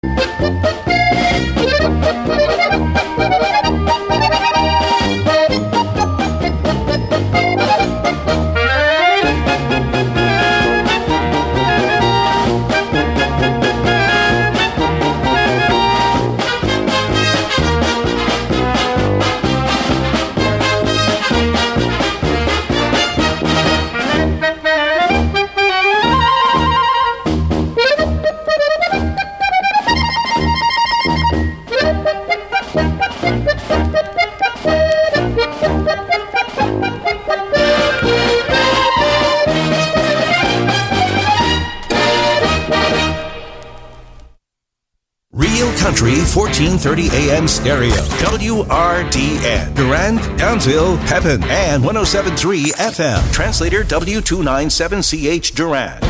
Country 1430 AM stereo. WRDN. Durand, Townsville, Pepin, and 107.3 FM. Translator W297CH Durand.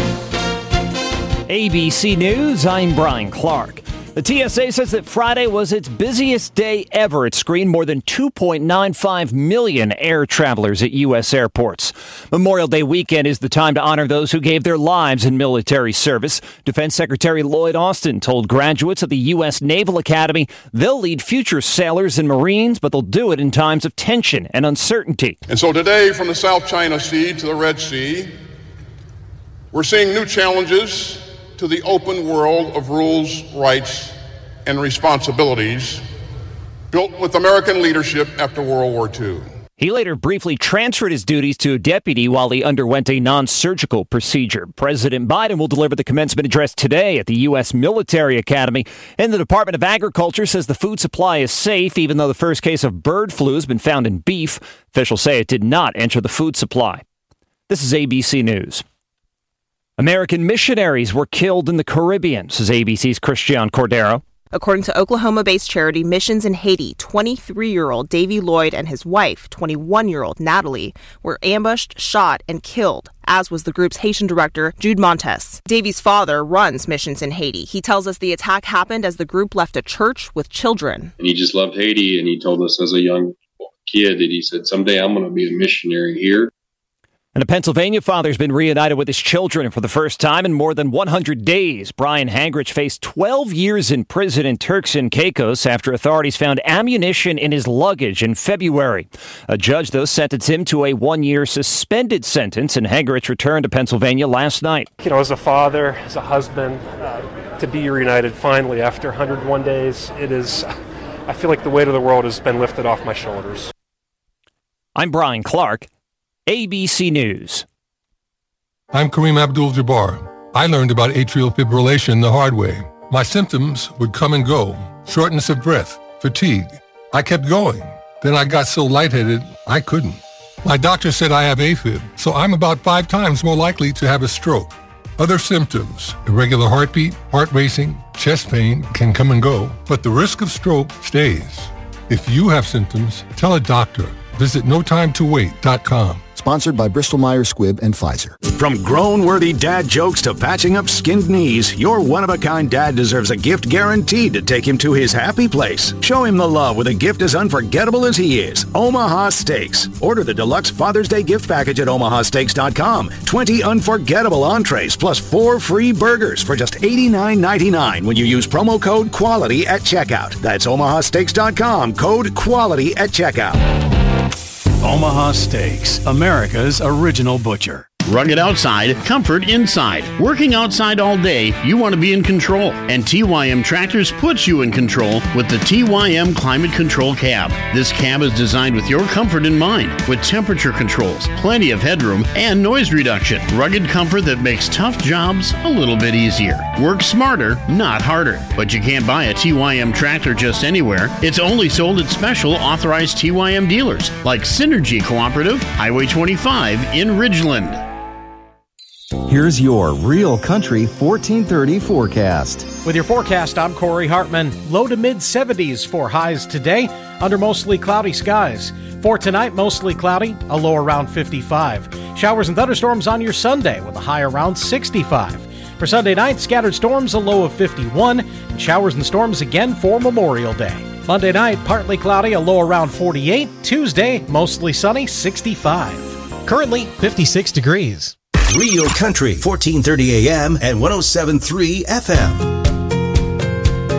ABC News, I'm Brian Clark. The TSA says that Friday was its busiest day ever. It screened more than 2.95 million air travelers at U.S. airports. Memorial Day weekend is the time to honor those who gave their lives in military service. Defense Secretary Lloyd Austin told graduates of the U.S. Naval Academy they'll lead future sailors and Marines, but they'll do it in times of tension and uncertainty. And so today, from the South China Sea to the Red Sea, we're seeing new challenges to the open world of rules, rights, and responsibilities built with American leadership after World War II. He later briefly transferred his duties to a deputy while he underwent a non-surgical procedure. President Biden will deliver the commencement address today at the U.S. Military Academy. And the Department of Agriculture says the food supply is safe, even though the first case of bird flu has been found in beef. Officials say it did not enter the food supply. This is ABC News. American missionaries were killed in the Caribbean, says ABC's Christian Cordero. According to Oklahoma-based charity Missions in Haiti, 23-year-old Davy Lloyd and his wife, 21-year-old Natalie, were ambushed, shot, and killed, as was the group's Haitian director, Jude Montes. Davy's father runs Missions in Haiti. He tells us the attack happened as the group left a church with children. And he just loved Haiti, and he told us as a young kid that he said, someday I'm going to be a missionary here. And a Pennsylvania father's been reunited with his children for the first time in more than 100 days. Brian Hangrich faced 12 years in prison in Turks and Caicos after authorities found ammunition in his luggage in February. A judge, though, sentenced him to a 1-year suspended sentence, and Hangrich returned to Pennsylvania last night. You know, as a father, as a husband, to be reunited finally after 101 days, I feel like the weight of the world has been lifted off my shoulders. I'm Brian Clark. ABC News. I'm Kareem Abdul-Jabbar. I learned about atrial fibrillation the hard way. My symptoms would come and go. Shortness of breath, fatigue. I kept going. Then I got so lightheaded, I couldn't. My doctor said I have AFib, so I'm about 5 times more likely to have a stroke. Other symptoms, irregular heartbeat, heart racing, chest pain can come and go, but the risk of stroke stays. If you have symptoms, tell a doctor. Visit notimetowait.com. Sponsored by Bristol-Myers Squibb and Pfizer. From grown-worthy dad jokes to patching up skinned knees, your one-of-a-kind dad deserves a gift guaranteed to take him to his happy place. Show him the love with a gift as unforgettable as he is. Omaha Steaks. Order the deluxe Father's Day gift package at omahasteaks.com. 20 unforgettable entrees plus 4 free burgers for just $89.99 when you use promo code QUALITY at checkout. That's omahasteaks.com, code QUALITY at checkout. Omaha Steaks, America's original butcher. Rugged outside, comfort inside. Working outside all day, you want to be in control. And TYM Tractors puts you in control with the TYM Climate Control Cab. This cab is designed with your comfort in mind, with temperature controls, plenty of headroom, and noise reduction. Rugged comfort that makes tough jobs a little bit easier. Work smarter, not harder. But you can't buy a TYM tractor just anywhere. It's only sold at special authorized TYM dealers, like Synergy Cooperative, Highway 25 in Ridgeland. Here's your Real Country 1430 forecast. With your forecast, I'm Corey Hartman. Low to mid-70s for highs today under mostly cloudy skies. For tonight, mostly cloudy, a low around 55. Showers and thunderstorms on your Sunday with a high around 65. For Sunday night, scattered storms, a low of 51. And showers and storms again for Memorial Day. Monday night, partly cloudy, a low around 48. Tuesday, mostly sunny, 65. Currently, 56 degrees. Real Country, 1430 AM and 107.3 FM.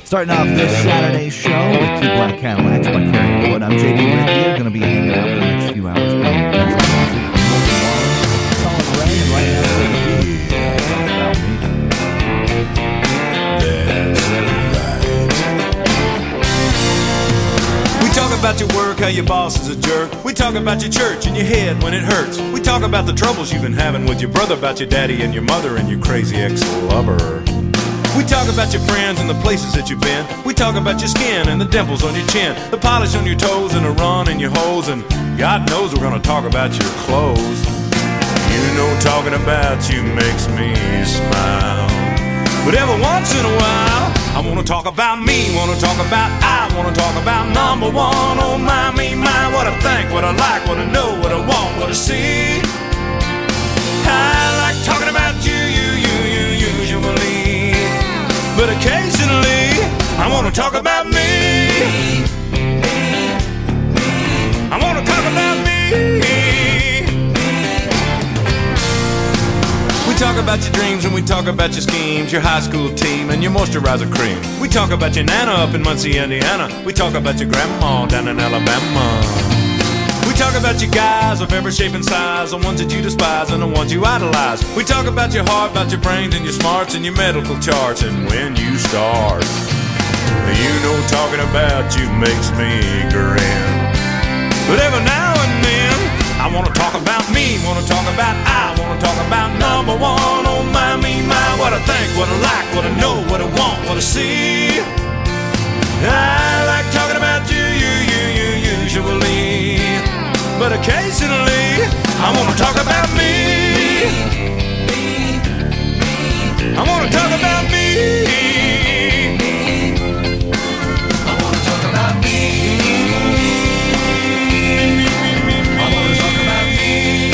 Starting off this Saturday show with two Black Cadillacs by Kerry Wood. I'm JD with you. Going to be hanging out for the next few hours. We talk about your work, how your boss is a jerk. We talk about your church and your head when it hurts. We talk about the troubles you've been having with your brother, about your daddy and your mother and your crazy ex-lover. We talk about your friends and the places that you've been. We talk about your skin and the dimples on your chin, the polish on your toes and the run in your hose. And God knows we're gonna talk about your clothes. You know talking about you makes me smile. But every once in a while I wanna talk about me, I wanna talk about number one. Oh my, me, my, what I think, what I like, what I know, what I want, what I see. I like talking about you usually, but occasionally I wanna talk about me. I wanna talk about me. We talk about your dreams and we talk about your schemes, your high school team and your moisturizer cream. We talk about your nana up in Muncie, Indiana. We talk about your grandma down in Alabama. We talk about your guys of every shape and size, the ones that you despise and the ones you idolize. We talk about your heart, about your brains and your smarts and your medical charts and when you start. You know talking about you makes me grin. But every now and then I wanna talk about me, I wanna talk about number one. Oh my, me, my, what I think, what I like, what I know, what I want, what I see. I like talking about you usually, but occasionally I wanna talk about me. I wanna talk about me. I wanna talk about me. I wanna talk about me.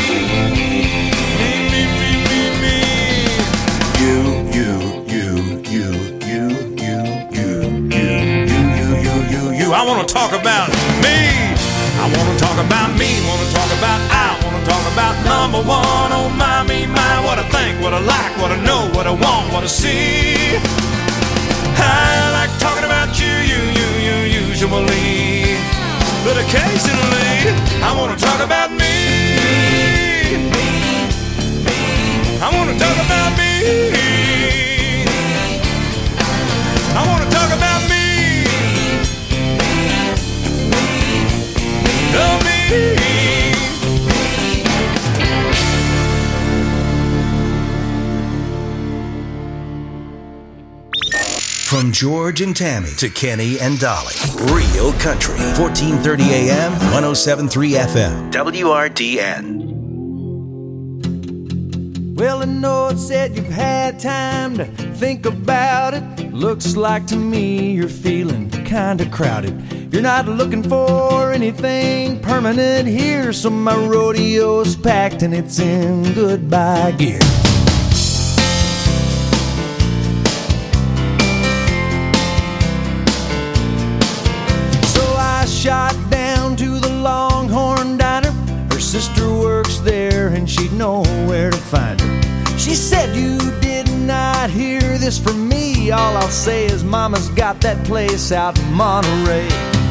You. I wanna talk about me. I wanna talk about me, I wanna talk about number one. Oh my, me, my, what I think, what I like, what I know, what I want, what I see. I like talking about you usually, but occasionally I wanna talk about me. I wanna talk about me. I wanna talk about me. From George and Tammy to Kenny and Dolly. Real Country. 1430 AM, 107.3 FM. WRDN. Well, I know it said you've had time to think about it. Looks like to me you're feeling kinda crowded. You're not looking for anything permanent here, so my rodeo's packed and it's in goodbye gear. So I shot down to the Longhorn Diner. Her sister works there and she'd know where to find her. She said, you did not hear this from me. All I'll say is Mama's got that place out in Monterey.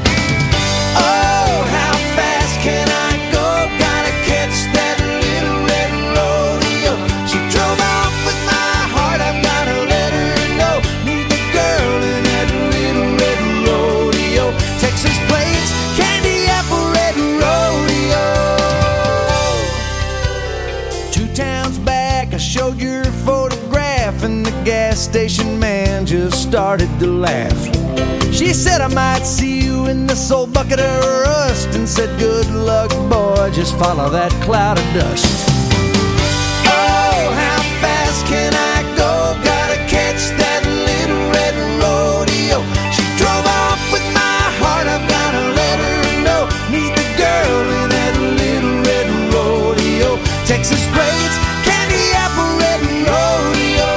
Oh, how fast can I go? Gotta catch that little red rodeo. She drove off with my heart, I've gotta let her know. Need the girl in that little red rodeo. Texas plates, candy apple red rodeo. 2 towns back I showed your photograph and the gas station man just started to laugh. She said I might see you in this old bucket of rust, and said good luck boy, just follow that cloud of dust. Oh, how fast can I go? Gotta catch that little red rodeo. She drove off with my heart, I've gotta let her know. Need the girl in that little red rodeo. Texas plates, candy apple red rodeo.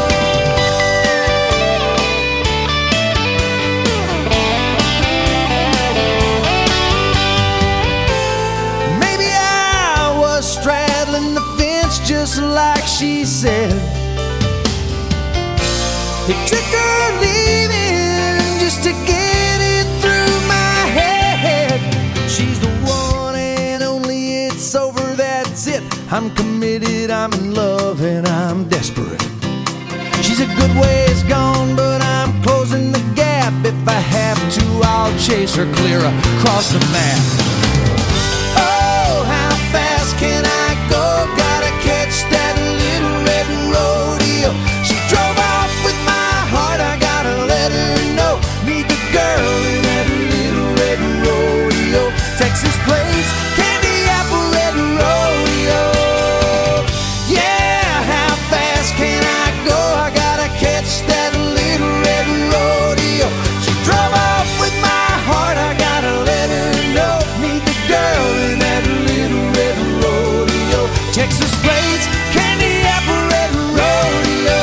Straddling the fence just like she said. It took her leaving I'm in love and I'm desperate. She's a good ways gone, but I'm closing the gap. If I have to, I'll chase her clear across the map. Oh, how fast can I go? Gotta catch that little red rodeo. She drove off with my heart, I gotta let her know. Meet the girl in that little red rodeo. Texas plains, candy apple red rodeo. Yeah, how fast can I go? I gotta catch that little red rodeo. She drove off with my heart, I gotta let her know. Meet the girl in that little red rodeo. Texas plains, candy apple red rodeo.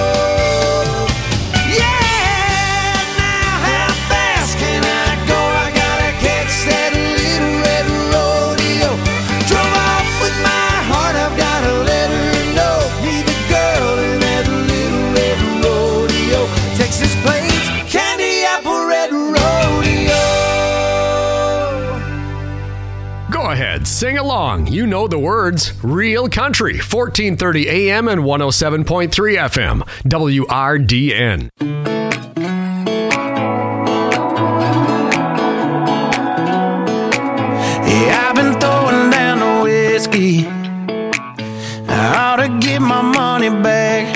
Yeah, now how fast can I go? I gotta catch that little red rodeo. Drove off with my heart, I've gotta let her know. Meet the girl in that little red rodeo. Texas plains, candy apple red rodeo. Go ahead, sing along. You know the words. Real Country, 1430 AM and 107.3 FM, WRDN. Yeah, I've been throwing down the whiskey. I ought to get my money back.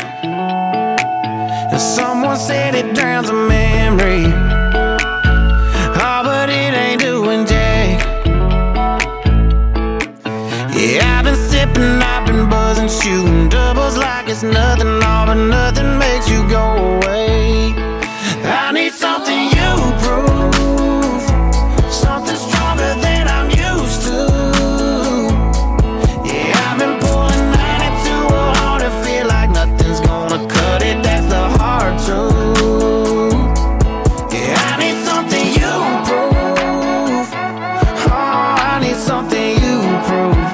Someone said it drowns a memory. Oh, but it ain't doing jack. Yeah, I've been sipping, I've been buzzing, shooting doubles like it's nothing. All but nothing makes you go away. I need something you prove, something stronger than I'm used to. Yeah, I've been pulling 92 hard and feel like nothing's gonna cut it. That's the hard truth. Yeah, I need something you prove. Oh, I need something you prove.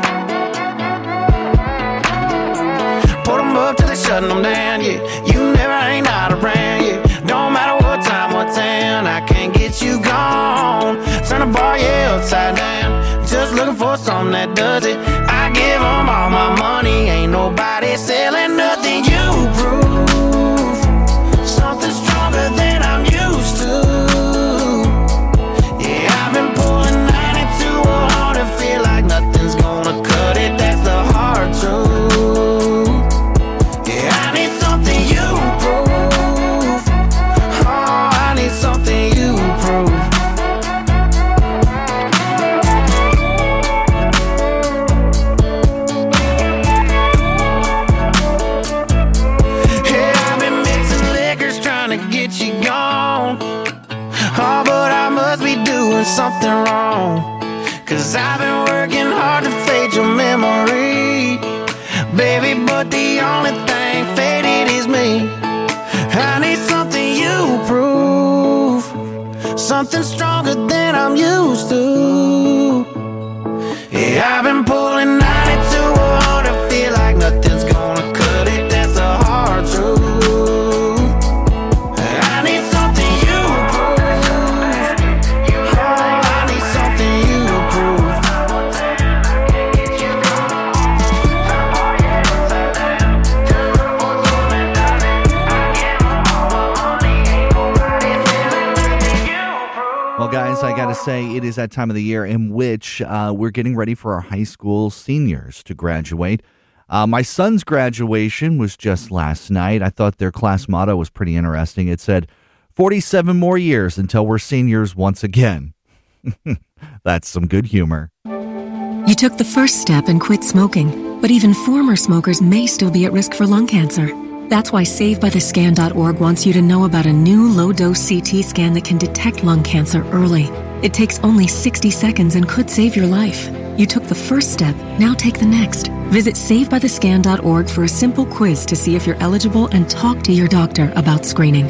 Put 'em up till they shutting them down, yeah. You never ain't out around, yeah. Don't matter what time, what town, I can't get you gone. Turn the bar, yeah, upside down. Just looking for something that does it. I give 'em all my money, ain't nobody selling nothing. You prove something stronger than I'm used to. Yeah, I've been pulling 92 hard and feel like nothing's gonna cut it. That's the hard truth. Yeah, I need something you prove. Oh, I need something you prove. Yeah, I've been mixing liquors trying to get you gone. Oh, but I must be doing something wrong. 'Cause I've been working hard to fade your memory, baby, but the only thing faded is me. I need something you prove, something stronger than I'm used to. Yeah, I've been pulling 92 hard and feel like nothing's gonna cut it. That's the hard truth. I need something you prove. Oh, I need something you prove. Well, guys, I got to say, it is that time of the year in which we're getting ready for our high school seniors to graduate. My son's graduation was just last night. I thought their class motto was pretty interesting. It said, 47 more years until we're seniors once again. That's some good humor. You took the first step and quit smoking, but even former smokers may still be at risk for lung cancer. That's why SaveByTheScan.org wants you to know about a new low-dose CT scan that can detect lung cancer early. It takes only 60 seconds and could save your life. You took the first step, now take the next. Visit SaveByTheScan.org for a simple quiz to see if you're eligible and talk to your doctor about screening.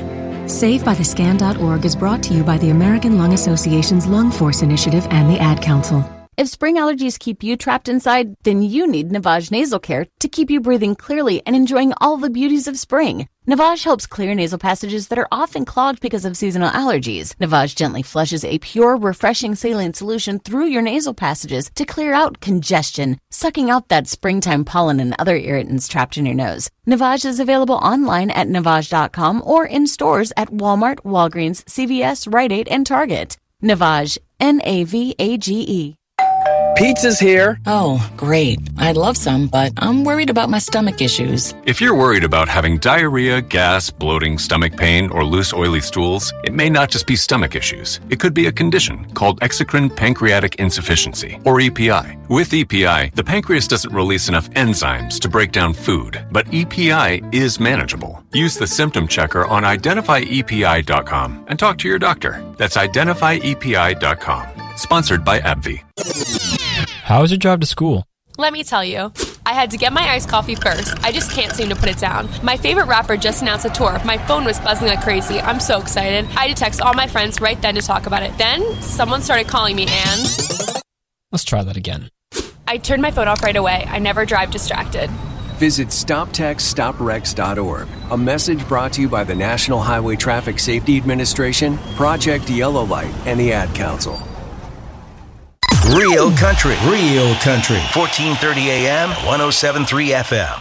SaveByTheScan.org is brought to you by the American Lung Association's Lung Force Initiative and the Ad Council. If spring allergies keep you trapped inside, then you need Navage Nasal Care to keep you breathing clearly and enjoying all the beauties of spring. Navage helps clear nasal passages that are often clogged because of seasonal allergies. Navage gently flushes a pure, refreshing saline solution through your nasal passages to clear out congestion, sucking out that springtime pollen and other irritants trapped in your nose. Navage is available online at Navage.com or in stores at Walmart, Walgreens, CVS, Rite Aid, and Target. Navage, Navage. Pizza's here. Oh, great. I'd love some, but I'm worried about my stomach issues. If you're worried about having diarrhea, gas, bloating, stomach pain, or loose, oily stools, it may not just be stomach issues. It could be a condition called exocrine pancreatic insufficiency, or EPI. With EPI, the pancreas doesn't release enough enzymes to break down food, but EPI is manageable. Use the symptom checker on identifyepi.com and talk to your doctor. That's identifyepi.com. Sponsored by AbbVie. How was your drive to school? Let me tell you. I had to get my iced coffee first. I just can't seem to put it down. My favorite rapper just announced a tour. My phone was buzzing like crazy. I'm so excited. I had to text all my friends right then to talk about it. Then, someone started calling me and... Let's try that again. I turned my phone off right away. I never drive distracted. Visit StopTextStopWrecks.org. A message brought to you by the National Highway Traffic Safety Administration, Project Yellow Light, and the Ad Council. Real country. 1430 AM, 107.3 FM.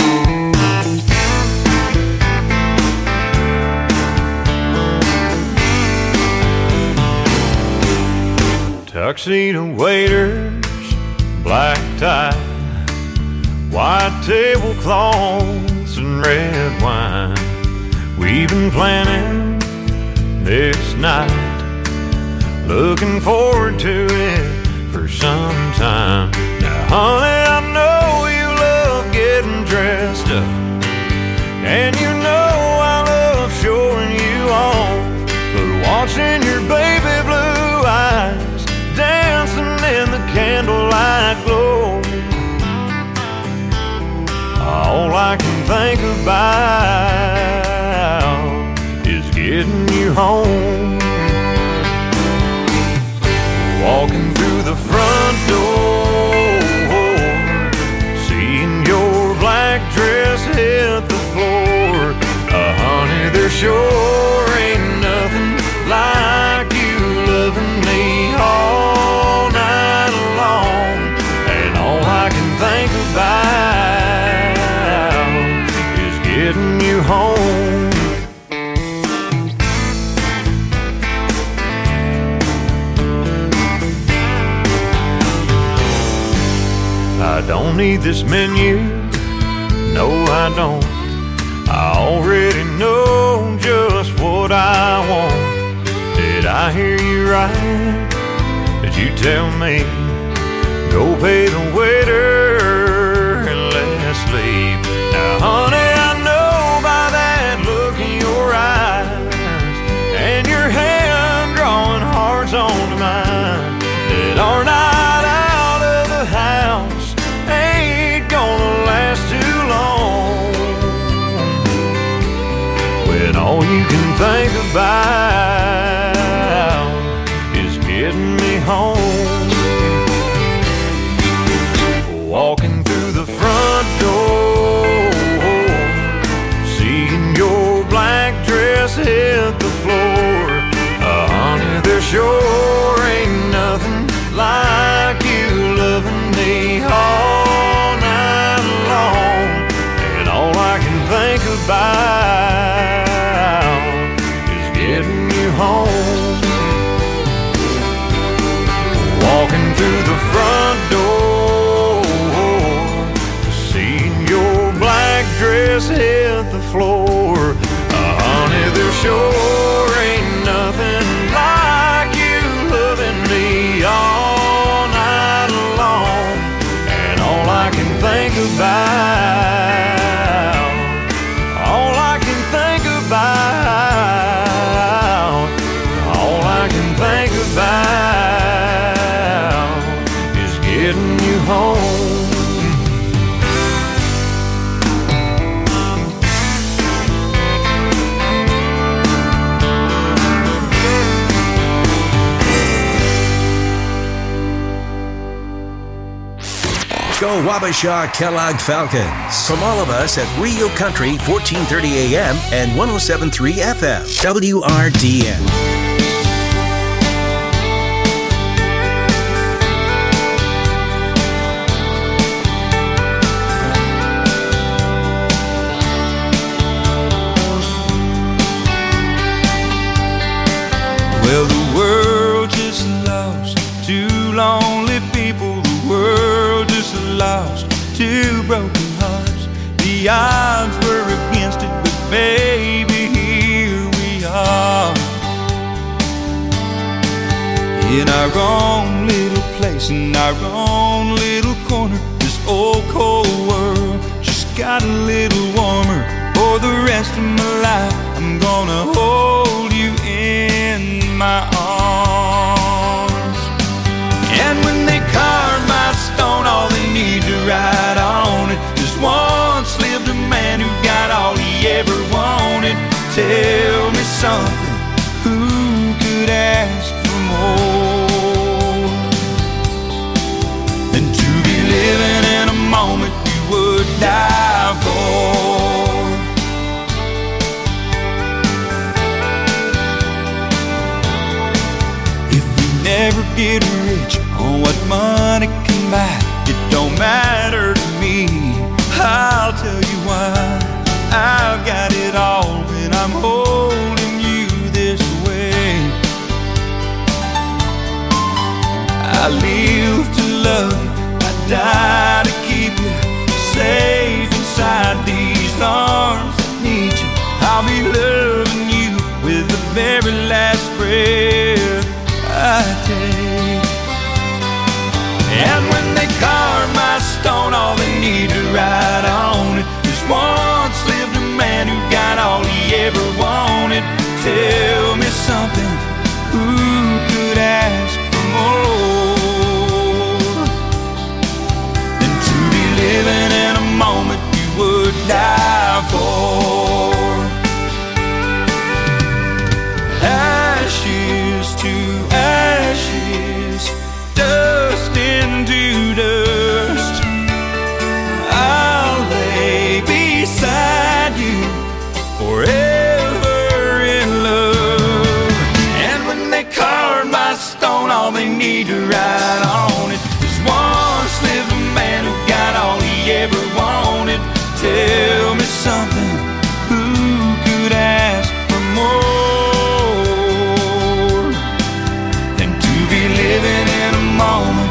Tuxedo waiters, black tie, white tablecloths and red wine. We've been planning this night, looking forward to it for some time. Now, honey, I know you love getting dressed up, and you know I love showing you off. But watching your baby blue eyes dancing in the candlelight glow, all I can think about is getting you home. Walking through the front door, seeing your black dress hit the floor. Honey, there sure ain't nothing like you loving me all night long. And all I can think about is getting you home. I don't need this menu, no I don't. I already know just what I want. Did I hear you right? Did you tell me, go pay the waiter and let's leave? Now honey, I know by that look in your eyes and your hand drawing hearts onto mine that our night out of the house ain't gonna last too long, when all you can think about is getting me home. Walking through the front door, seeing your black dress hit the floor. Honey, there sure ain't nothing like you loving me all night long. And all I can think about is getting you home. Walking through the front door, seeing your black dress hit the floor. Honey, there sure ain't nothing like you loving me all night long. And all I can think about, all I can think about, all I can think about is getting you home. Go Wabasha Kellogg Falcons. From all of us at Real Country, 1430 AM and 107.3 FM, WRDN. Well, the world just lost two lonely people. The world just lost two broken hearts. The odds were against it, but baby, here we are. In our own little place, in our own little corner. This old cold world just got a little warmer. For the rest of my life, I'm gonna hold you in my arms. And when they carve my stone, all they need to write on it, just once lived a man who got all he ever wanted. Tell me something, who could ask for more than to be living in a moment you would die for? Never get rich on what money can buy. It don't matter to me, I'll tell you why. I've got it all when I'm holding you this way. I live to love you, I die to keep you safe inside these arms that need you. I'll be loving you with the very last breath I take. And when they carve my stone, all they need to write on it is once lived a man who got all he ever wanted. Tell me something, who could ask for more than to be living in a moment you would die for? Ashes to ashes, dust into dust, I'll lay beside you forever in love. And when they carve my stone, all they need to write on it is once lived a man who got all he ever wanted. Tell me something, who could ask for more living in a moment,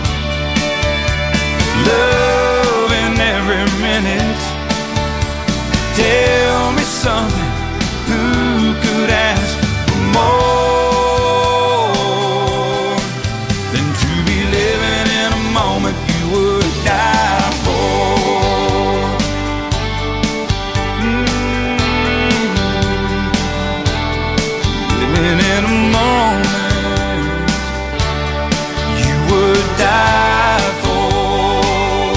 loving every minute? Tell me something, who could ask for more than to be living in a moment you would die for? Living in a moment die for.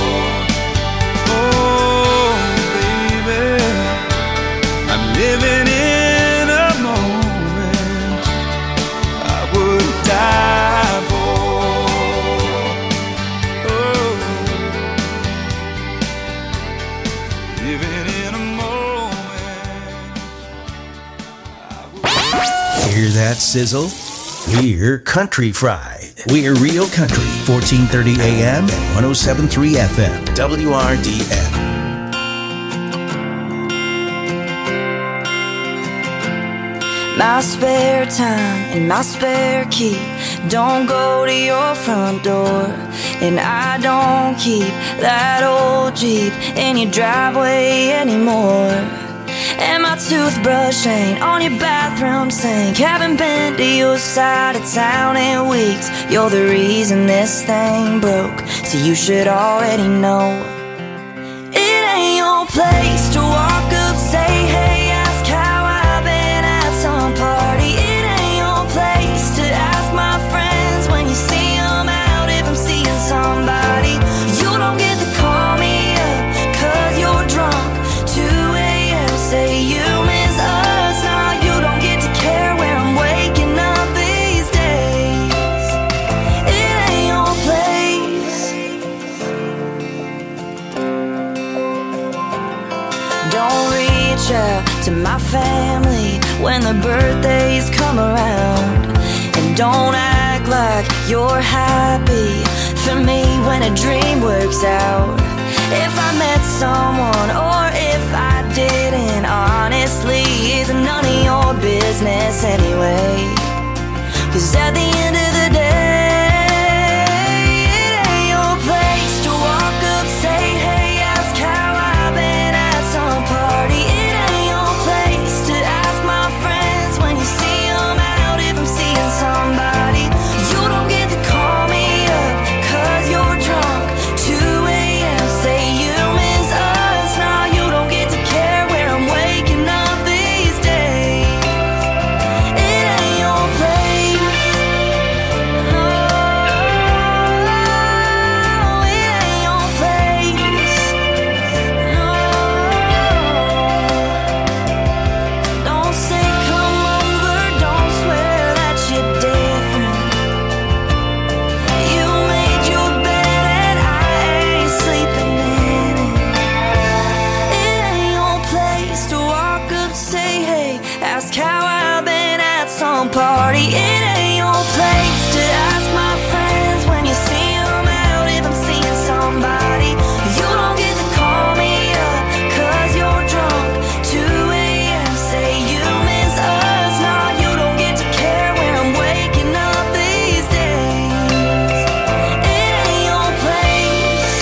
Oh, baby, I'm living in a moment I would die for. Oh, living in a moment. Hear that sizzle? We're Country Fried. We're Real Country, 1430 AM and 107.3 FM, WRDN. My spare time and my spare key don't go to your front door, and I don't keep that old Jeep in your driveway anymore. And my toothbrush ain't on your bathroom sink. Haven't been to your side of town in weeks. You're the reason this thing broke, so you should already know. It ain't your place to walk up, say hey, ask how I've been at some party. It ain't your place to ask my friends when you see them out if I'm seeing somebody. You don't get to call me up 'cause you're drunk. 2 a.m. say you miss us. Now you don't get to care where I'm waking up these days. It ain't your place. reach out to my family when the birthdays come around. And don't act like you're happy for me when a dream works out. If I met someone or if I didn't, honestly, it's none of your business anyway. 'Cause at the end of the day, it ain't your place to walk up, say, hey, ask how I've been at some party. It ain't your place to ask my friends when you see them out if I'm seeing somebody. You don't get to call me up 'cause you're drunk, 2 a.m., say you miss us. Nah, you don't get to care where I'm waking up these days. It ain't your place. No, it ain't your place. No, don't say come over, don't swear that you're different. You made your bed and I ain't sleeping in it. It ain't your place to walk up, say hey, ask how I've been at some party. It ain't your place to ask my friends when you see them out if I'm seeing somebody. You don't get to call me up 'cause you're drunk, 2 a.m., say you miss us. Nah, you don't get to care where I'm waking up these days. It ain't your place.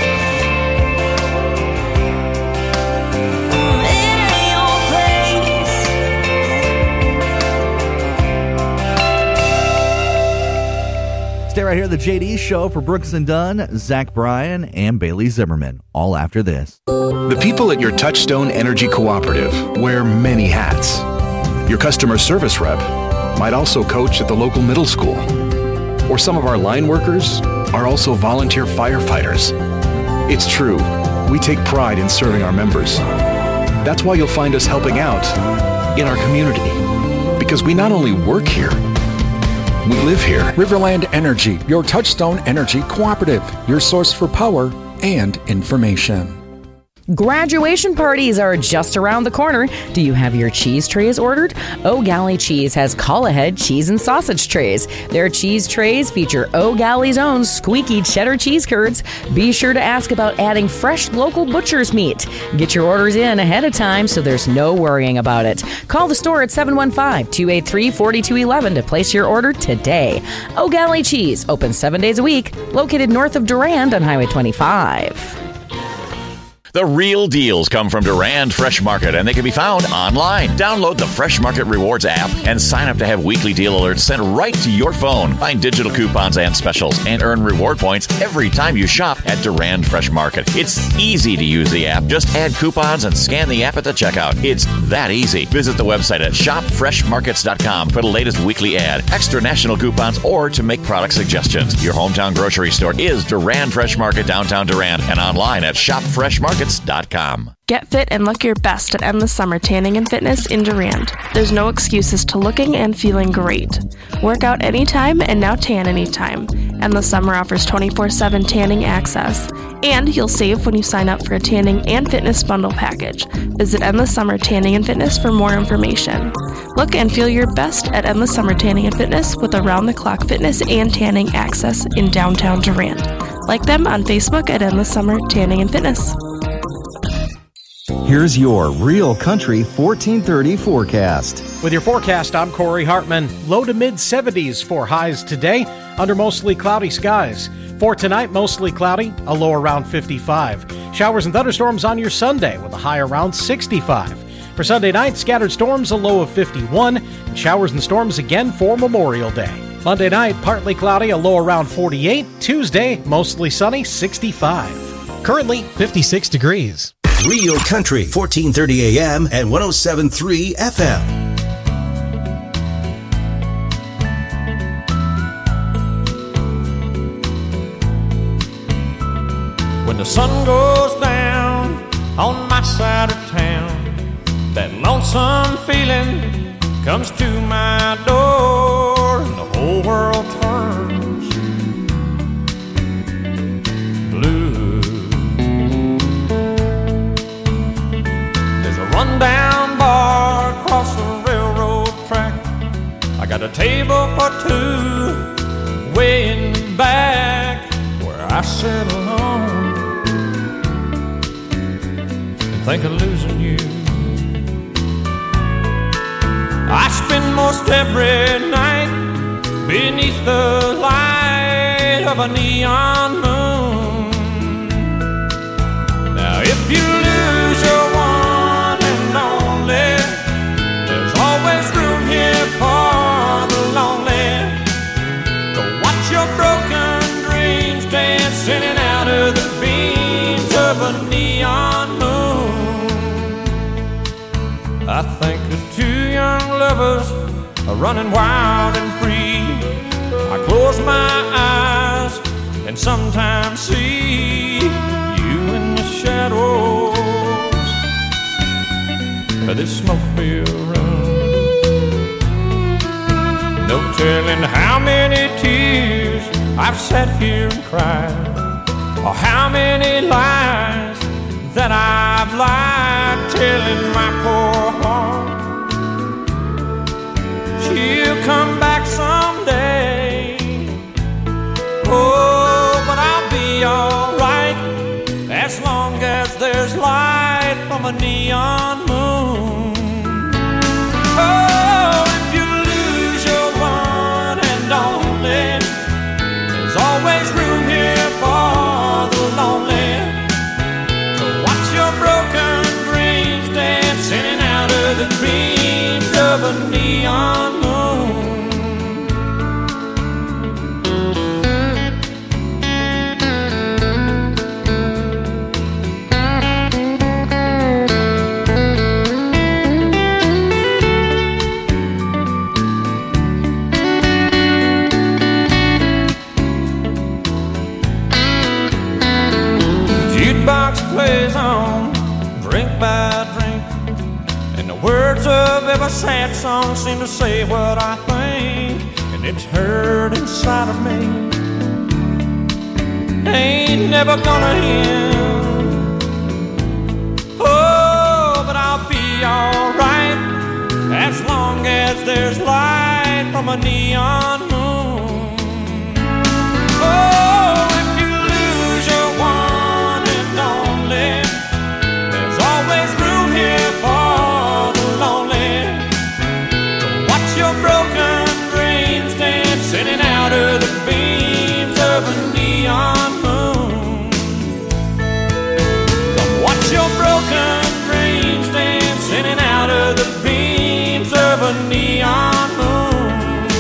It ain't your place. Stay right here, the JD Show for Brooks and Dunn, Zach Bryan, and Bailey Zimmerman. All after this. The people at your Touchstone Energy Cooperative wear many hats. Your customer service rep might also coach at the local middle school. Or some of our line workers are also volunteer firefighters. It's true, we take pride in serving our members. That's why you'll find us helping out in our community. Because we not only work here, we live here. Riverland Energy, your Touchstone Energy Cooperative, your source for power and information. Graduation parties are just around the corner. Do you have your cheese trays ordered? O'Galley Cheese has call-ahead cheese and sausage trays. Their cheese trays feature O'Galley's own squeaky cheddar cheese curds. Be sure to ask about adding fresh local butcher's meat. Get your orders in ahead of time so there's no worrying about it. Call the store at 715-283-4211 to place your order today. O'Galley Cheese, open 7 days a week, located north of Durand on Highway 25. The real deals come from Durand Fresh Market, and they can be found online. Download the Fresh Market Rewards app and sign up to have weekly deal alerts sent right to your phone. Find digital coupons and specials and earn reward points every time you shop at Durand Fresh Market. It's easy to use the app. Just add coupons and scan the app at the checkout. It's that easy. Visit the website at shopfreshmarkets.com for the latest weekly ad, extra national coupons, or to make product suggestions. Your hometown grocery store is Durand Fresh Market, downtown Durand, and online at shopfreshmarkets.com. Get fit and look your best at Endless Summer Tanning and Fitness in Durand. There's no excuses to looking and feeling great. Work out anytime and now tan anytime. Endless Summer offers 24/7 tanning access. And you'll save when you sign up for a tanning and fitness bundle package. Visit Endless Summer Tanning and Fitness for more information. Look and feel your best at Endless Summer Tanning and Fitness with around-the-clock fitness and tanning access in downtown Durand. Like them on Facebook at Endless Summer Tanning and Fitness. Here's your Real Country 1430 forecast. With your forecast, I'm Corey Hartman. Low to mid-70s for highs today under mostly cloudy skies. For tonight, mostly cloudy, a low around 55. Showers and thunderstorms on your Sunday with a high around 65. For Sunday night, scattered storms, a low of 51, and showers and storms again for Memorial Day. Monday night, partly cloudy, a low around 48. Tuesday, mostly sunny, 65. Currently, 56 degrees. Real Country, 1430 AM and 107.3 FM. When the sun goes down on my side of town, that lonesome feeling comes to my door, and the whole world turns blue. There's a rundown at a table for two, way in the back where I sit alone and think of losing you. I spend most every night beneath the light of a neon moon. Now if you lose your one and only, there's always room here for the lonely. Go watch your broken dreams dance in and out of the beams of a neon moon. I think of two young lovers are running wild and free. I close my eyes and sometimes see you in the shadows of this smoke-filled room. No telling how many tears I've sat here and cried, or how many lies that I've lied, telling my poor heart she'll come back someday. Oh, but I'll be alright as long as there's light from a neon moon. Oh, if you lose your one and only, there's always room here for the lonely. To watch your broken dreams dance in and out of the dreams of a neon moon. Jukebox plays on, drink by drink, and the words of every sad song seem to say what I think, and it's heard inside of me. Ain't never gonna end. Oh, but I'll be alright as long as there's light from a neon moon. Oh, if you lose your one and only, there's always room here for the lonely. To watch your broken dreams dance in and out of the beams of a neon moon. Come watch your broken dreams dance in and out of the beams of a neon moon.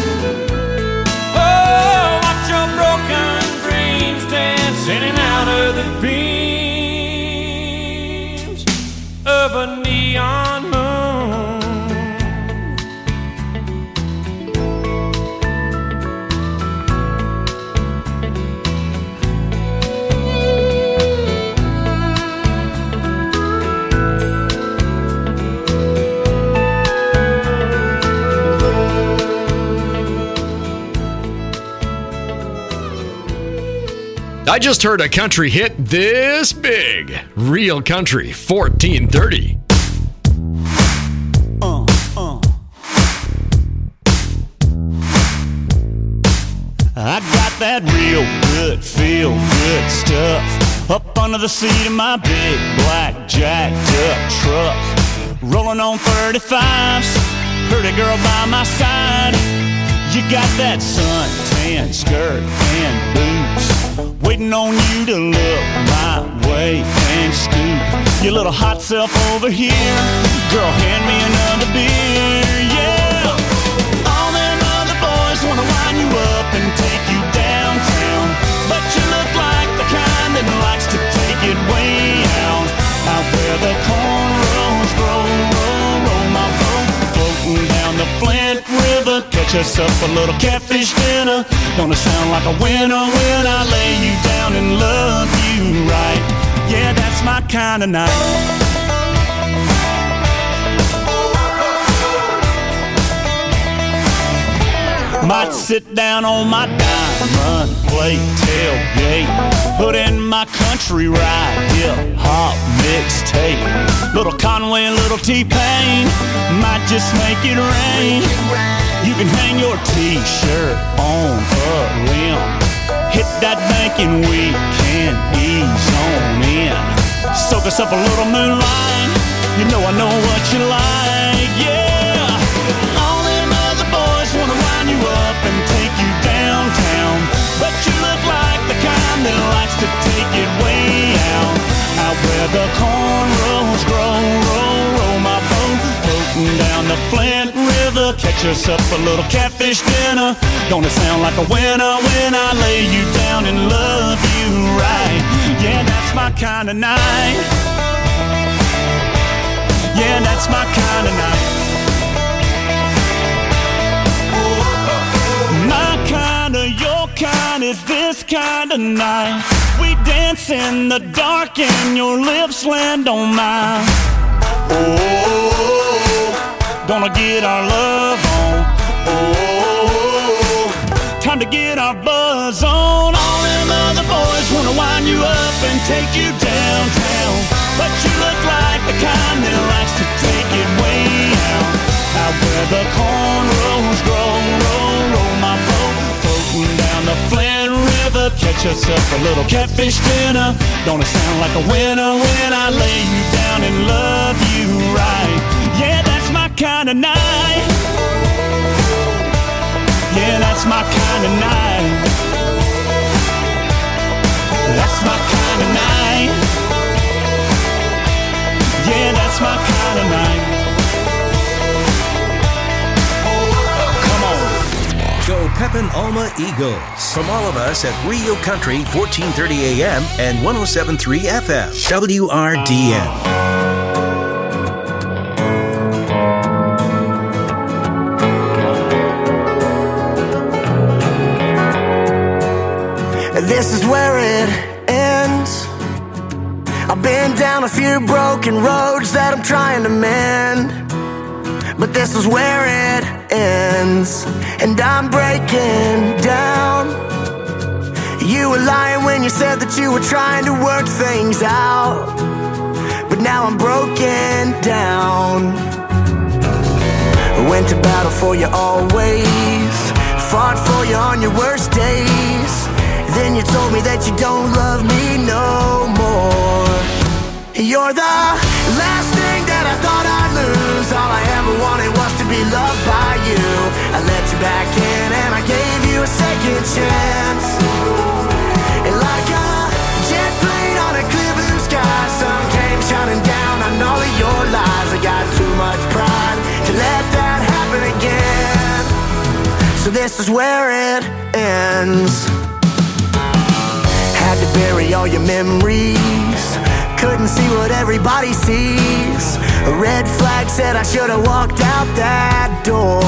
Oh, watch your broken dreams dance in and out of the beams of a neon moon. I just heard a country hit this big. Real Country 1430. I got that real good, feel good stuff up under the seat of my big black jacked up truck. Rolling on 35s, pretty girl by my side. You got that suntan skirt and boots, waiting on you to look my way and scoop your little hot self over here. Girl, hand me another beer, yeah. All them other boys wanna line you up and take you downtown, but you look like the kind that likes to take it way out. Out where the cornrows grow, roll my boat, floating down the Flint River. Catch us up a little catfish dinner. Gonna sound like a winner when I lay you down and love you right. Yeah, that's my kind of night. Might sit down on my diamond plate tailgate, put in my country ride, hip hop mixtape. Little Conway, little T-Pain, might just make it rain. You can hang your t-shirt on a limb. Hit that bank and we can ease on in. Soak us up a little moonlight. You know I know what you like, yeah. All them other boys wanna wind you up and take you downtown, but you look like the kind that likes to take it way out. Out where the cornrows grow, roll my boat, floating down the Flint River. Catch us up a little catfish dinner. Don't it sound like a winner when I lay you down and love you right? Yeah, that's my kind of night. Yeah, that's my kind of night. My kind of, your kind is this kind of night. We dance in the dark and your lips land on mine. Oh, gonna get our love on. Oh, time to get our buzz on. All them other boys wanna wind you up and take you downtown, but you look like the kind that likes to take it way out. Out where the cornrows grow, roll my boat, floating down the Flint River. Catch us up a little catfish dinner. Don't it sound like a winner when I lay you down and love you right? Yeah, that's my kind of night. Yeah, that's my kind of night. That's my kind of night. Yeah, that's my kind of night. Come on. Go Pepin Alma Eagles. From all of us at Rio Country, 1430 AM and 107.3 FM. WRDN. This is where it ends. I've been down a few broken roads that I'm trying to mend, but this is where it ends, and I'm breaking down. You were lying when you said that you were trying to work things out, but now I'm broken down. I went to battle for you always, fought for you on your worst days. Then you told me that you don't love me no more. You're the last thing that I thought I'd lose. All I ever wanted was to be loved by you. I let you back in and I gave you a second chance. And like a jet plane on a clear blue sky, sun came shining down on all of your lies. I got too much pride to let that happen again. So this is where it ends. Had to bury all your memories, couldn't see what everybody sees. A red flag said I should have walked out that door.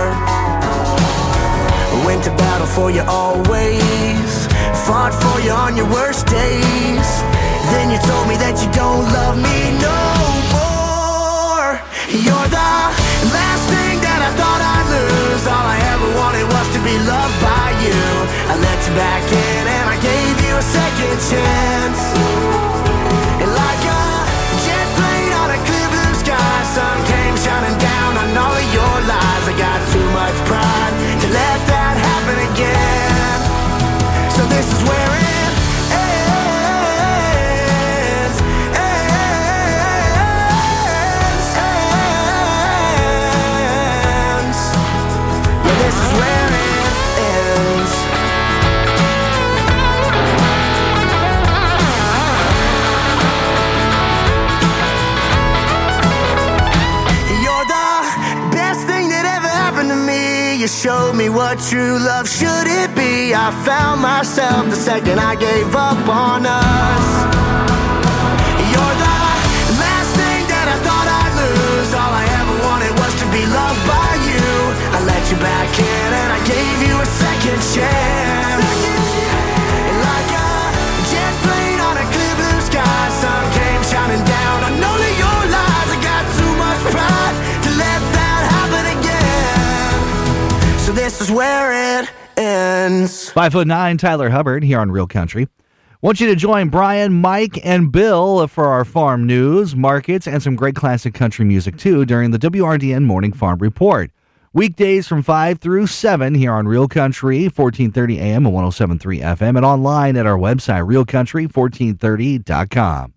I went to battle for you always, fought for you on your worst days. Then you told me that you don't love me no more. You're the last thing that I thought I'd lose. All I ever wanted was to be loved by you. I let you back in and I gave you a second chance. And like a jet plane on a clear blue sky, sun came shining down on all of your lies. I got too much pride to let that happen again. So this is where it ends. Yeah, this is where it ends. You showed me what true love should it be. I found myself the second I gave up on us. You're the last thing that I thought I'd lose. All I ever wanted was to be loved by you. I let you back in and I gave you a second chance. And like a jet plane on a clear blue sky, sun came shining down on all of your lies. I got too much pride to let that happen again. So this is where it ends. 5'9" Tyler Hubbard here on Real Country. Want you to join Brian, Mike, and Bill for our farm news, markets, and some great classic country music too during the WRDN Morning Farm Report. Weekdays from 5 through 7 here on Real Country, 1430 AM and 107.3 FM, and online at our website, realcountry1430.com.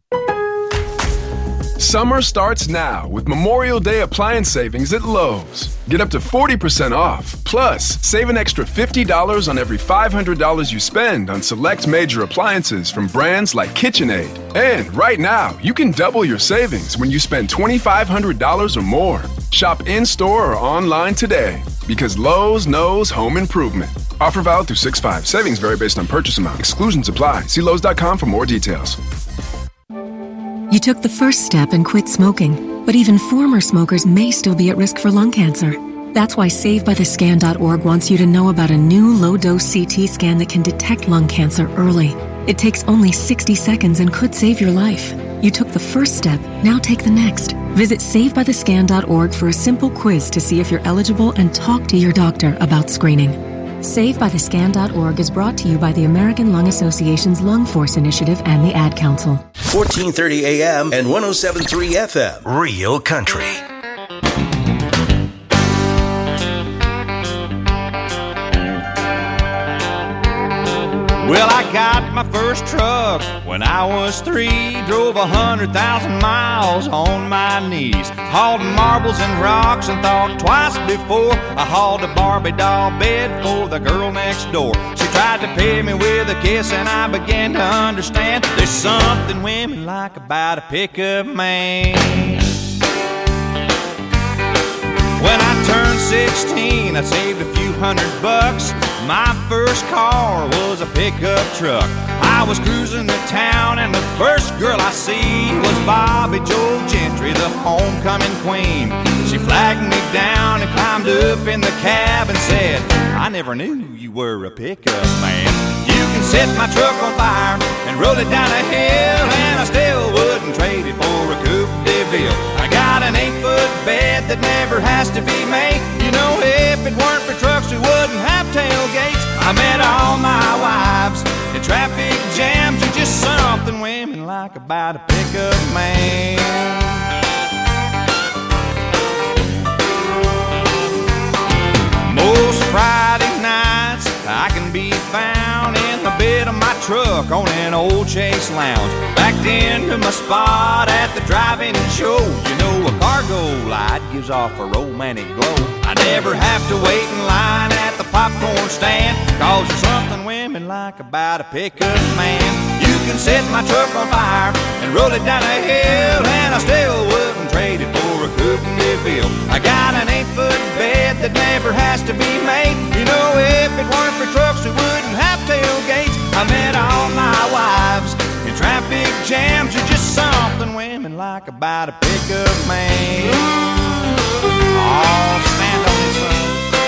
Summer starts now with Memorial Day appliance savings at Lowe's. Get up to 40% off. Plus, save an extra $50 on every $500 you spend on select major appliances from brands like KitchenAid. And right now, you can double your savings when you spend $2,500 or more. Shop in-store or online today because Lowe's knows home improvement. Offer valid through 6/5. Savings vary based on purchase amount. Exclusions apply. See Lowe's.com for more details. You took the first step and quit smoking, but even former smokers may still be at risk for lung cancer. That's why SaveByTheScan.org wants you to know about a new low-dose CT scan that can detect lung cancer early. It takes only 60 seconds and could save your life. You took the first step, now take the next. Visit SaveByTheScan.org for a simple quiz to see if you're eligible and talk to your doctor about screening. SaveByTheScan.org is brought to you by the American Lung Association's Lung Force Initiative and the Ad Council. 1430 AM and 107.3 FM. Real Country. Well, I got my first truck when I was 3. Drove 100,000 miles on my knees. Hauled marbles and rocks and thought twice before I hauled a Barbie doll bed for the girl next door. She tried to pay me with a kiss and I began to understand there's something women like about a pickup man. When I turned 16, I saved a few $100. My first car was a pickup truck. I was cruising to town and the first girl I see was Bobby Joe Gentry, the homecoming queen. She flagged me down and climbed up in the cab and said, I never knew you were a pickup man. You can set my truck on fire and roll it down a hill, and I still wouldn't trade it for a Coupe de Ville. I got an 8-foot bed that never has to be made. You know, if it weren't for trucks, we wouldn't have tailgates. I met all my wives in traffic jams. There's just something women like about a pickup man. Most Friday nights I can be found in the bed of my truck on an old Chase Lounge, backed into my spot at the drive-in show. You know, a cargo light gives off a romantic glow. I never have to wait in line at the popcorn stand, cause there's something women like about a pickup man. You can set my truck on fire and roll it down a hill, and I still wouldn't trade it for a Coupe de Ville. I got an 8-foot bed that never has to be made. You know, if it weren't for trucks, we wouldn't have tailgates. I met all my wives in traffic jams. There's just something women like about a pickup man. Oh, stand on this side.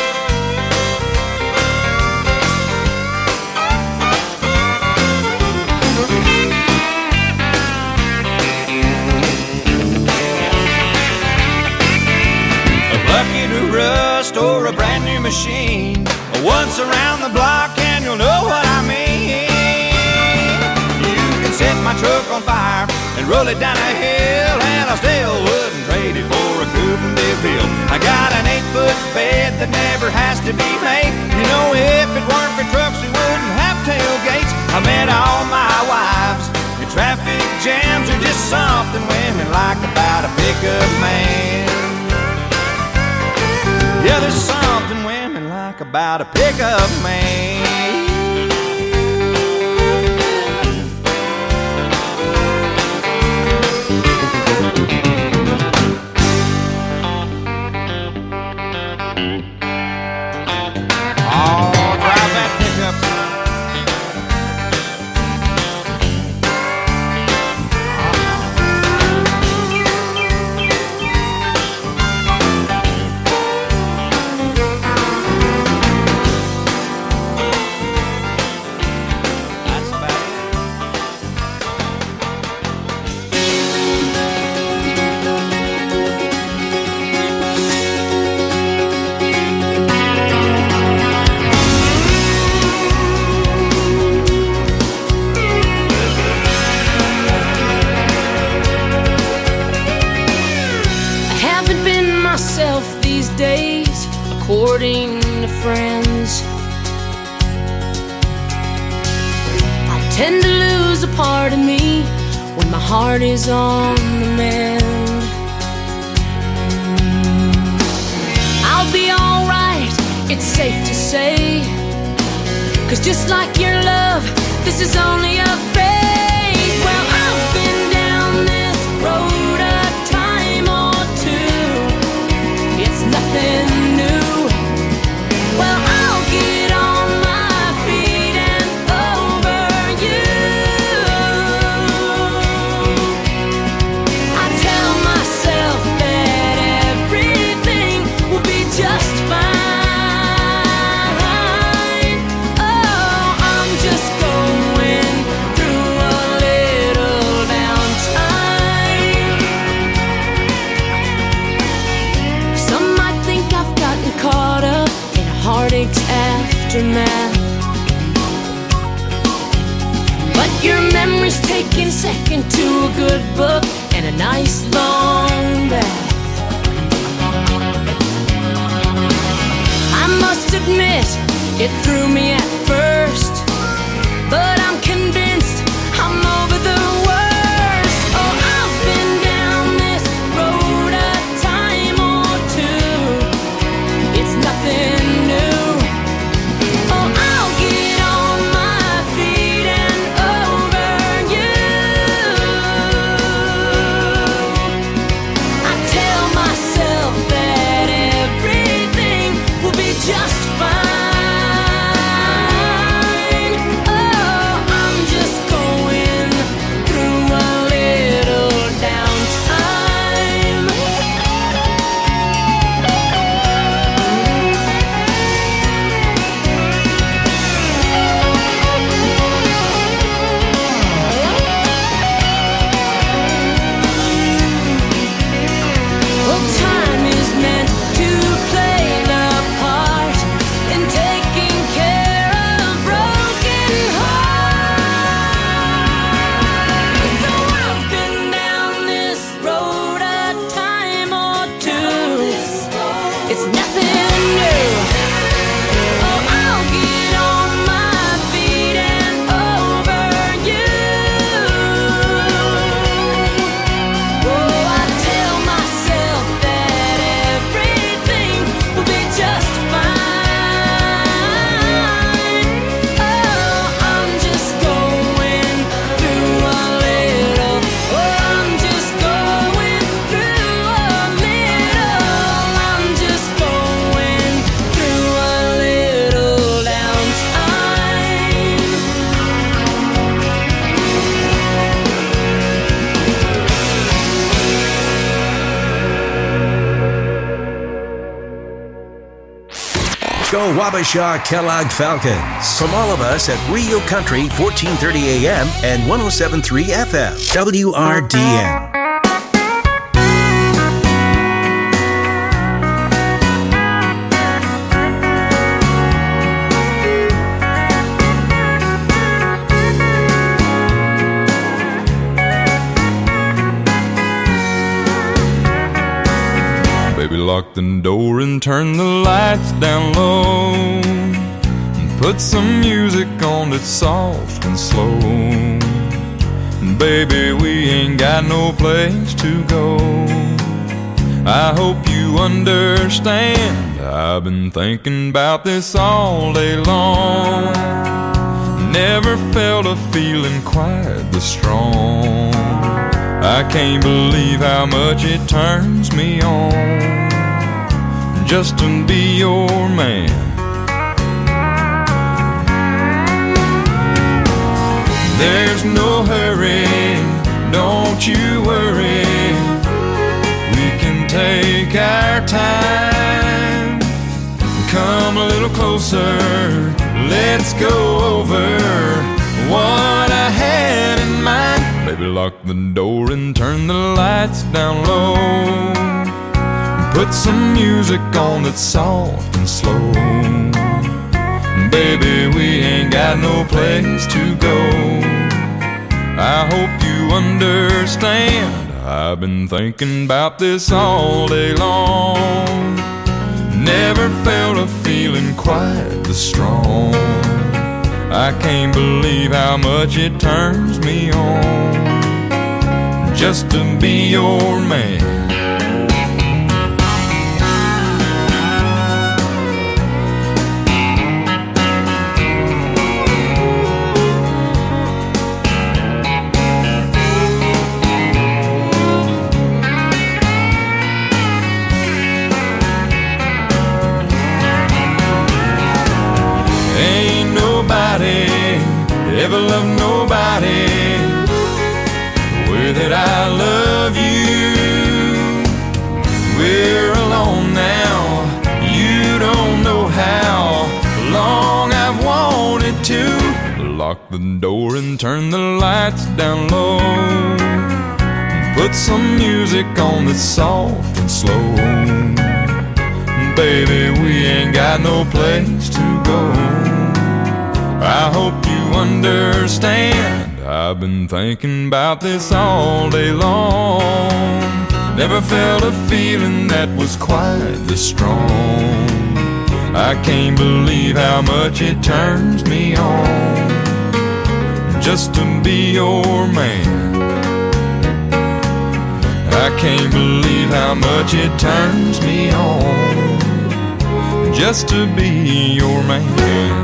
A bucket of rust or a brand new machine, once around the block and you'll know what I mean. You can set my truck on fire and roll it down a hill, and I still wouldn't trade it for a Coupe de Ville. I got an 8-foot bed that never has to be made. You know, if it weren't for trucks, we wouldn't have tailgates. I met all my wives in traffic jams. There's just something women like about a pickup man. Yeah, there's something women like about a pickup man. Oh, drive that pickup. according to friends. I tend to lose a part of me when my heart is on the mend. I'll be alright, it's safe to say, 'cause just like your love, this is only a phase. Well, I've been down this road a time or two. It's nothing new. Well, I'll get on my feet and over you. I tell myself that everything will be just fine. Oh, I'm just going through a little downtime. Some might think I've gotten caught up in a heartache's aftermath, but your memory's taking second to a good book and a nice long bath. I must admit, it threw me at first, but I'm convinced I'm over the worst. Oh, I've been down this road a time or two. It's nothing new. Oh, I'll get on my feet and over you. I tell myself that everything will be just fine. Oh, I'm just going through a little downtime. Well, time is meant to play the part in taking care of broken hearts. So I've been down this road a time or two. It's nothing new. Oh, I'll get on my feet and over you. Oh, I tell myself that everything will be just fine. Oh, I'm just going through a little. Oh, I'm just going through a little. I'm just going through a little downtime. Go Wabasha Kellogg Falcons. From all of us at Rio Country, 1430 AM and 107.3 FM. WRDN. Baby, lock the door and turn the lights down low, and put some music on that's soft and slow. And baby, we ain't got no place to go. I hope you understand, I've been thinking about this all day long. Never felt a feeling quite this strong. I can't believe how much it turns me on just to be your man. There's no hurry, don't you worry. We can take our time. Come a little closer, let's go over what I had in mind. Baby, lock the door and turn the lights down low. Put some music on that's soft and slow. Baby, we ain't got no place to go. I hope you understand, I've been thinking about this all day long. Never felt a feeling quite this strong. I can't believe how much it turns me on just to be your man. Ever love nobody the way that I love you. We're alone now, you don't know how long I've wanted to lock the door and turn the lights down low, put some music on that's soft and slow. Baby, we ain't got no place to go. I hope you understand. I've been thinking about this all day long. Never felt a feeling that was quite this strong. I can't believe how much it turns me on just to be your man. I can't believe how much it turns me on just to be your man.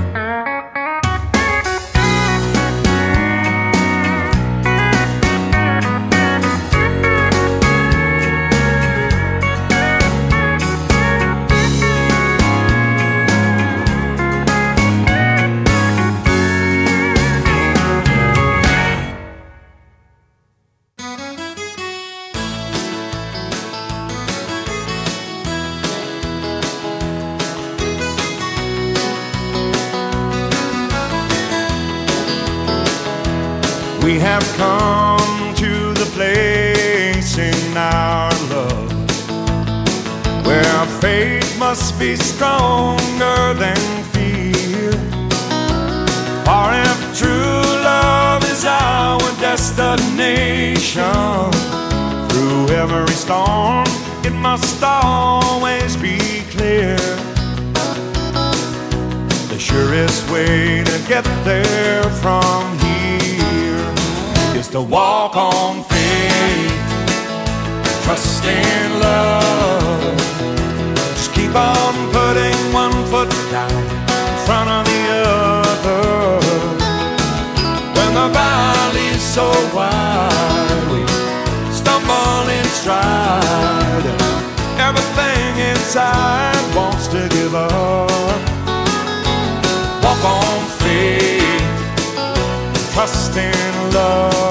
We have come to the place in our love where faith must be stronger than fear. For if true love is our destination, through every storm it must always be clear. The surest way to get there from here is to walk on faith, trust in love. Just keep on putting one foot down in front of the other. When the valley's so wide, we stumble in stride. Everything inside wants to give up. Walk on faith, trust in love.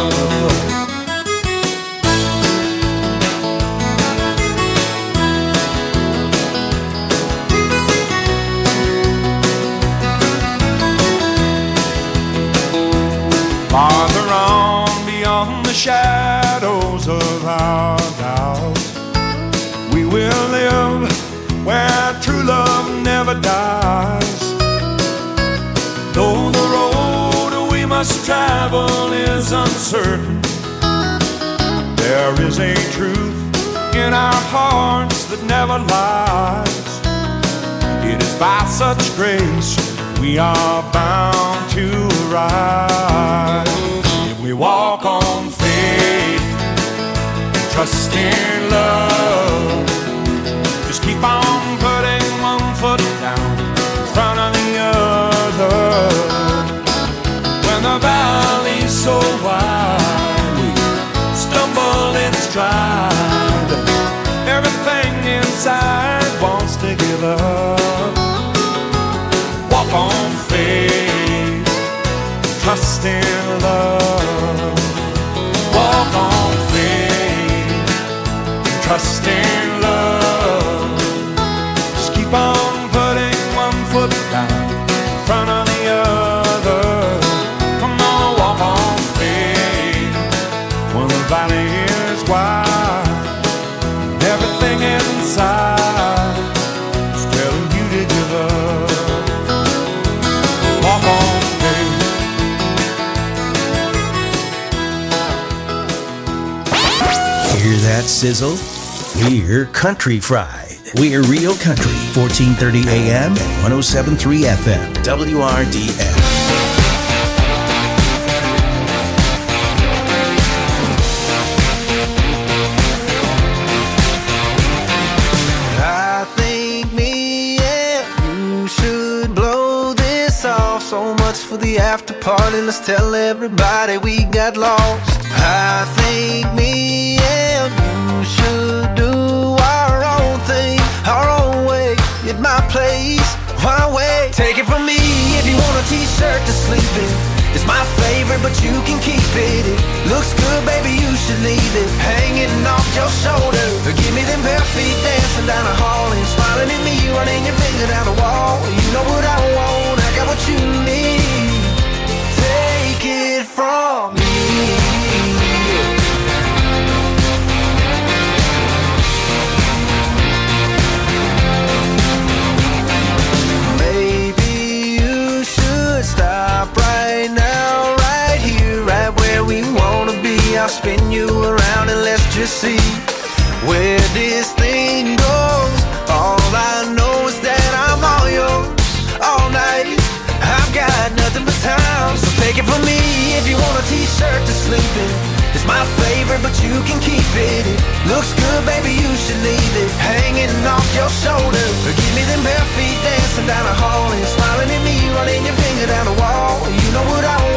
Farther on beyond the shadows of our doubts, we will live where true love never dies. Though the road we must travel is uncertain, there is a truth in our hearts that never lies. It is by such grace we are bound to rise. If we walk on faith, trust in love, just keep on putting one foot down in front of the other. When the valley's so wide, we stumble in stride. Everything inside wants to give up. Walk on faith, trust in love. Walk on faith, trust in love. Just keep on putting one foot down in front of the other. Come on, walk on faith. When the valley is wide, everything inside is telling you to give up. Walk on faith. Hear that sizzle? We're Country Fried. We're Real Country, 1430 AM and 107.3 FM, WRDN. For the after party, let's tell everybody we got lost. I think me and you should do our own thing, our own way, at my place, my way. Take it from me, if you want a t-shirt to sleep in, it's my favorite, but you can keep it. It looks good, baby, you should leave it hanging off your shoulder. Give me them bare feet dancing down the hall and smiling at me, running your finger down the wall. You know what I want, I got what you need. Take it from me. Maybe you should stop right now, right here, right where we wanna be. I'll spin you around and let's just see where this thing goes. All I know is that I'm all yours all night. I've got nothing but time, so take it from me. If you want a t-shirt to sleep in, it's my favorite, but you can keep it. It looks good, baby, you should leave it hanging off your shoulder. Give me them bare feet dancing down the hall and smiling at me, running your finger down the wall. You know what I want,